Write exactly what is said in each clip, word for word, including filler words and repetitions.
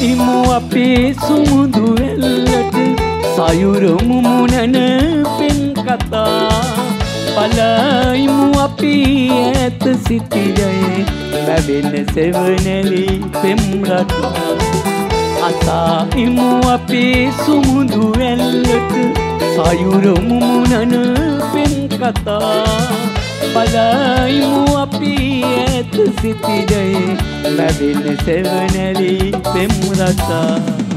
ඉමු අපේ සුමුදු වෙල්ලට සයුරමු මුනන පෙන් කතා බලයිමු අපි ඇත සිටිරේ ලැබෙන සෙවණැලි පෙම් රටා අසා ඉමු අපේ සුමුදු වෙල්ලට සයුරමු මුනන පෙන් කතා බලයිමු අපි ඇත සිටිරේ ලැබෙන සෙවණැලි පෙම් රටා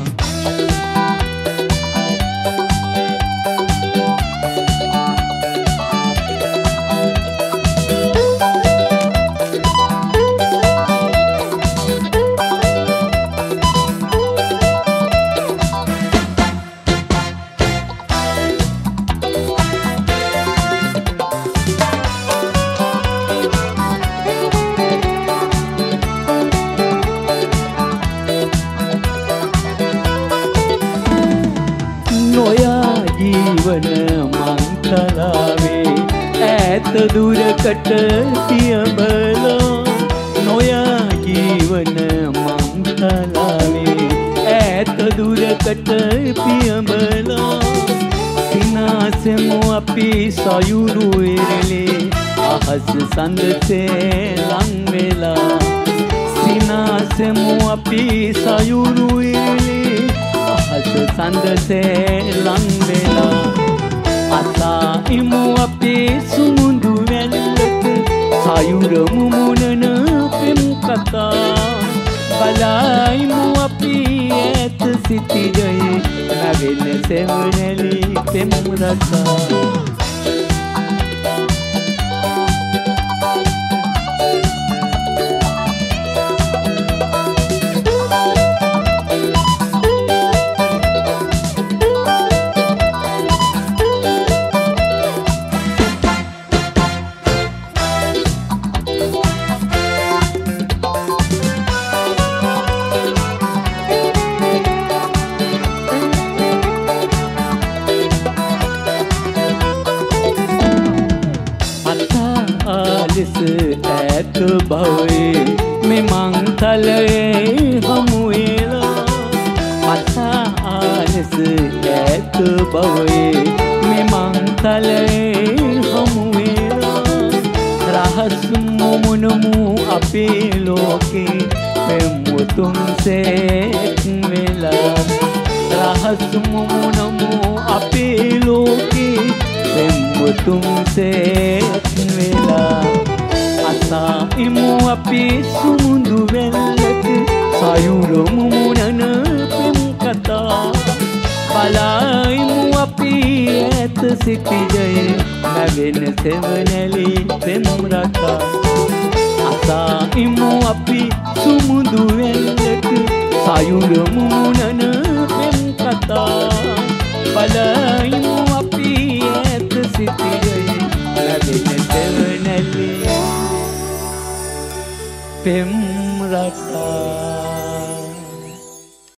නොයා ජීවන මංකලාවේ ඈත දුරකට පියඹලා නොයා ජීවන මංකලාවේ ඈත දුරකට පියඹලා සිනාසෙමු අපි සයුරු එරළේ අහස සඳසේ ලං වෙලා සිනාසෙමු අපි සයුරු එරළේ අහස සඳසේ ලං වෙලා අසා ඉමු අපේ සුමුදු වැල්ලට සයුරමු මුනන පෙම් කතා බලයිමු අපි ඇත සිටිරේ ලැබෙන සෙවණැලි පෙම් රටා ලෙස ඈත භවයේ මේ මංතලයේ හමු වෙලා අතා ලෙස ඈත භවයේ මේ මංතලයේ හමු වෙලා රහස් මුමුණමු අපේ ලෝකේ පෙම්වතුන් සේක් වෙලා රහස් මුමුණමු අපේ ලෝකේ පෙම්වතුන් සේක් වෙලා අසා ඉමු අපි සුමුදු වෙල්ලට සයුරමු මුනන පෙම් කතා බලයිමු අපි ඇත සිටිරේ ලැබෙන සෙවණැලි පෙම් රටා අසා ඉමු අපි සුමුදු වෙල්ලට සයුරමු මුනන පෙම් කතා බලයිමු අපි ඇත සිටිරේ ලැබෙන සෙවණැලි පෙම් රටා